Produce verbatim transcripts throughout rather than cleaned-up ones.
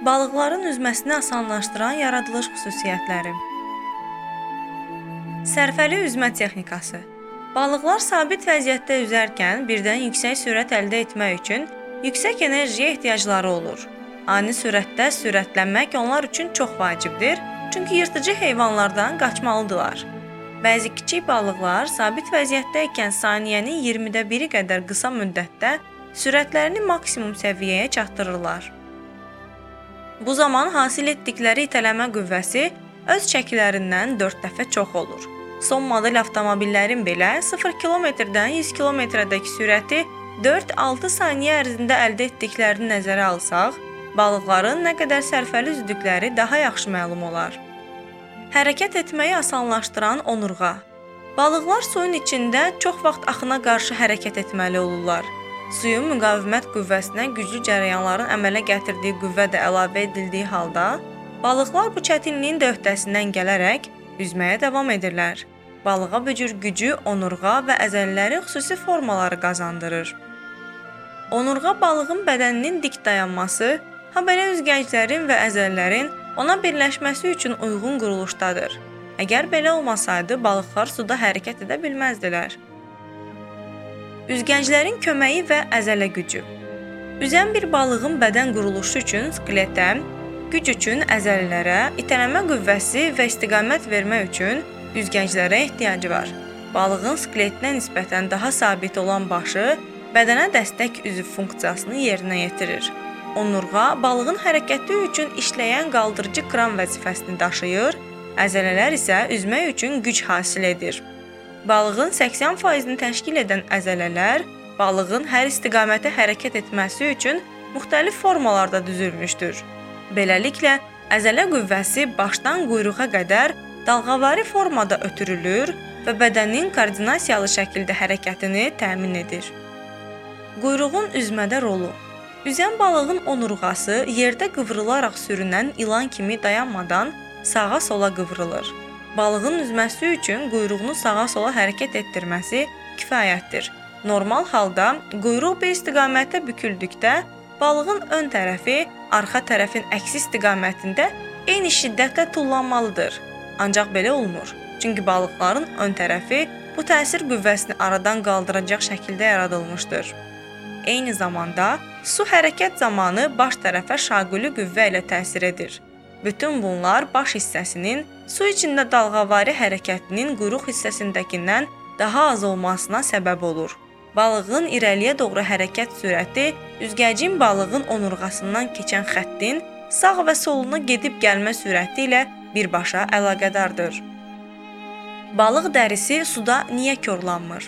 Balıqların üzməsini asanlaşdıran yaradılış xüsusiyyətləri. Sərfəli üzmə texnikası. Balıqlar sabit vəziyyətdə üzərkən birdən yüksək sürət əldə etmək üçün yüksək enerjiyə ehtiyacları olur. Ani sürətdə sürətlənmək onlar üçün çox vacibdir, çünki yırtıcı heyvanlardan qaçmalıdırlar. Bəzi kiçik balıqlar sabit vəziyyətdə ikən saniyənin iyirmidə biri qədər qısa müddətdə sürətlərini maksimum səviyyəyə çatdırırlar. Bu zaman hasil etdikləri itələmə qüvvəsi öz çəkilərindən dörd dəfə çox olur. Son model avtomobillərin belə sıfır kilometrdən yüz kilometrədəki sürəti dörd-altı saniyə ərzində əldə etdiklərini nəzərə alsaq, balıqların nə qədər sərfəli üzdükləri daha yaxşı məlum olar. Hərəkət etməyi asanlaşdıran onurğa. Balıqlar suyun içində çox vaxt axına qarşı hərəkət etməli olurlar. Suyun müqavimət qüvvəsinə güclü cərəyanların əmələ gətirdiyi qüvvə də əlavə edildiyi halda, balıqlar bu çətinliyin də öhdəsindən gələrək üzməyə davam edirlər. Balığa bu cür gücü, onurğa və əzələləri xüsusi formaları qazandırır. Onurğa balığın bədəninin dik dayanması, habelə üzgəclərin və əzəllərin ona birləşməsi üçün uyğun quruluşdadır. Əgər belə olmasaydı, balıqlar suda hərəkət edə bilməzdilər. Üzgəclərin köməyi və əzələ gücü. Üzən bir balığın bədən quruluşu üçün skeletə, güc üçün əzələlərə, itələmə qüvvəsi və istiqamət vermək üçün üzgəclərə ehtiyacı var. Balığın skeletinə nisbətən daha sabit olan başı bədənə dəstək üzv funksiyasını yerinə yetirir. Onurğa balığın hərəkəti üçün işləyən qaldırıcı kran vəzifəsini daşıyır, əzələlər isə üzmək üçün güc hasil edir. Balığın səksən faizini təşkil edən əzələlər balığın hər istiqamətə hərəkət etməsi üçün müxtəlif formalarda düzülmüşdür. Beləliklə, əzələ qüvvəsi başdan quyruğa qədər dalğavari formada ötürülür və bədənin koordinasiyalı şəkildə hərəkətini təmin edir. Quyruğun üzmədə rolu. Üzən balığın onurğası yerdə qıvrılaraq sürünən ilan kimi dayanmadan sağa-sola qıvrılır. Balığın üzməsi üçün quyruğunu sağa-sola hərəkət etdirməsi kifayətdir. Normal halda quyruq bir istiqamətdə büküldükdə, balığın ön tərəfi arxa tərəfin əksi istiqamətində eyni şiddətlə tullanmalıdır. Ancaq belə olmur, çünki balıqların ön tərəfi bu təsir qüvvəsini aradan qaldıracaq şəkildə yaradılmışdır. Eyni zamanda su hərəkət zamanı baş tərəfə şaquli qüvvə ilə təsir edir. Bütün bunlar baş hissəsinin su içində dalğavari hərəkətinin quyruq hissəsindəkindən daha az olmasına səbəb olur. Balığın irəliyə doğru hərəkət sürəti üzgəcin balığın onurğasından keçən xəttin sağ və soluna gedib gəlmə sürəti ilə birbaşa əlaqədardır. Balıq dərisi suda niyə korlanmır?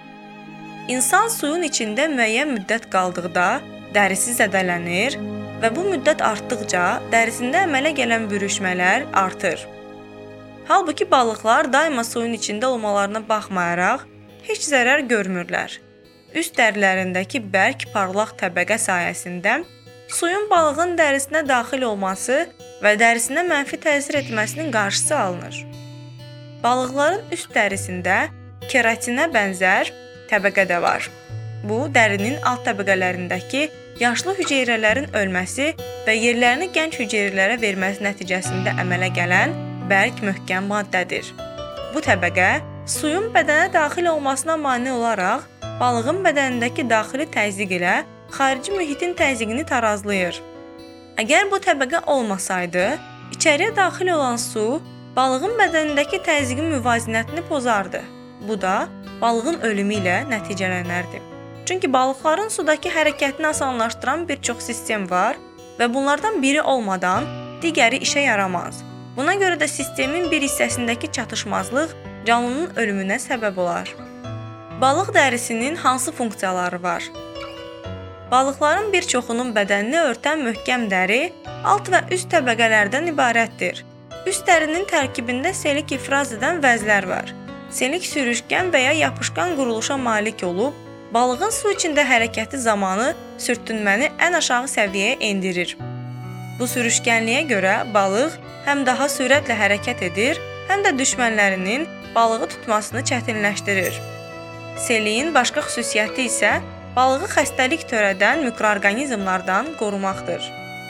İnsan suyun içində müəyyən müddət qaldıqda dərisi zədələnir və bu müddət artdıqca dərisində əmələ gələn bürüşmələr artır. Halbuki balıqlar daima suyun içində olmalarına baxmayaraq heç zərər görmürlər. Üst dərilərindəki bərk parlaq təbəqə sayəsində suyun balığın dərisinə daxil olması və dərisinə mənfi təsir etməsinin qarşısı alınır. Balıqların üst dərisində keratinə bənzər təbəqə də var. Bu, dərinin alt təbəqələrindəki yaşlı hüceyrələrin ölməsi və yerlərini gənc hüceyrələrə verməsi nəticəsində əmələ gələn bərk möhkəm maddədir. Bu təbəqə suyun bədənə daxil olmasına mane olaraq balığın bədənindəki daxili təzyiq ilə xarici mühitin təzyiqini tarazlayır. Əgər bu təbəqə olmasaydı, içəriyə daxil olan su balığın bədənindəki təzyiqin müvazinətini pozardı. Bu da balığın ölümü ilə nəticələnərdi. Çünki balıqların sudakı hərəkətini asanlaşdıran bir çox sistem var və bunlardan biri olmadan digəri işə yaramaz. Buna görə də sistemin bir hissəsindəki çatışmazlıq canlının ölümünə səbəb olar. Balıq dərisinin hansı funksiyaları var? Balıqların bir çoxunun bədənini örtən möhkəm dəri alt və üst təbəqələrdən ibarətdir. Üst dərinin tərkibində selik ifraz edən vəzlər var. Selik sürüşkən və ya yapışqan quruluşa malik olub, balığın su içində hərəkəti zamanı sürtünməni ən aşağı səviyyəyə endirir. Bu sürüşkənliyə görə balıq həm daha sürətlə hərəkət edir, həm də düşmənlərinin balığı tutmasını çətinləşdirir. Seliyin başqa xüsusiyyəti isə balığı xəstəlik törədən mikroorqanizmlardan qorumaqdır.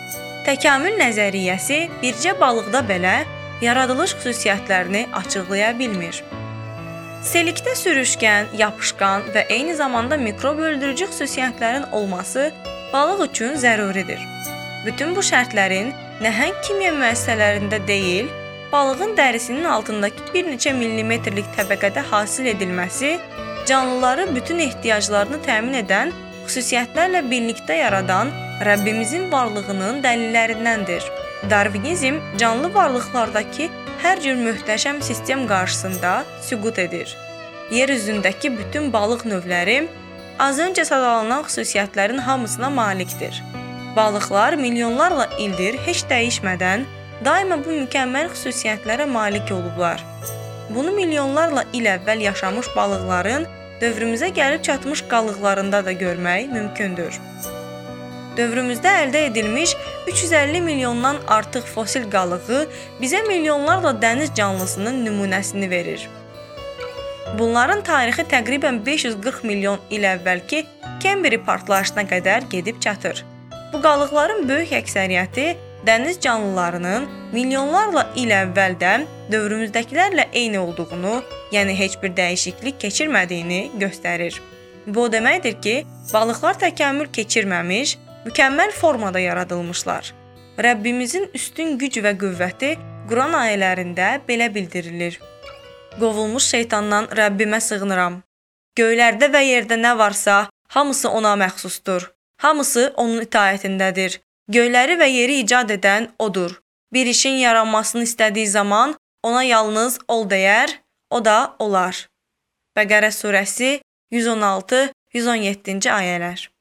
Təkamül nəzəriyyəsi bircə balıqda belə yaradılış xüsusiyyətlərini açıqlaya bilmir. Selikdə sürüşkən, yapışqan və eyni zamanda mikrob öldürücü xüsusiyyətlərin olması balıq üçün zəruridir. Bütün bu şərtlərin nəhəng kimya müəssisələrində deyil, balığın dərisinin altındakı bir neçə millimetrlik təbəqədə hasil edilməsi canlıları bütün ehtiyaclarını təmin edən xüsusiyyətlərlə birlikdə yaradan Rəbbimizin varlığının dəlillərindəndir. Darvinizm canlı varlıqlardakı hər cür möhtəşəm sistem qarşısında süqut edir. Yer üzündəki bütün balıq növləri az öncə sadalanan xüsusiyyətlərin hamısına malikdir. Balıqlar milyonlarla ildir heç dəyişmədən daima bu mükəmməl xüsusiyyətlərə malik olublar. Bunu milyonlarla il əvvəl yaşamış balıqların dövrümüzə gəlib çatmış qalıqlarında da görmək mümkündür. Dövrümüzdə əldə edilmiş üç yüz əlli milyondan artıq fosil qalığı bizə milyonlarla dəniz canlısının nümunəsini verir. Bunların tarixi təqribən beş yüz qırx milyon il əvvəlki Kembri partlayışına qədər gedib çatır. Bu qalıqların böyük əksəriyyəti dəniz canlılarının milyonlarla il əvvəldən dövrümüzdəkilərlə eyni olduğunu, yəni heç bir dəyişiklik keçirmədiyini göstərir. Bu o deməkdir ki, balıqlar təkamül keçirməmiş, mükəmməl formada yaradılmışlar. Rəbbimizin üstün güc və qüvvəti Quran ayələrində belə bildirilir. Qovulmuş şeytandan Rəbbimə sığınıram. Göylərdə və yerdə nə varsa, hamısı ona məxsusdur. Hamısı onun itaətindədir. Göyləri və yeri icad edən odur. Bir işin yaranmasını istədiyi zaman ona yalnız ol deyər, o da olar. Bəqərə surəsi yüz on altı yüz on yeddinci ayələr.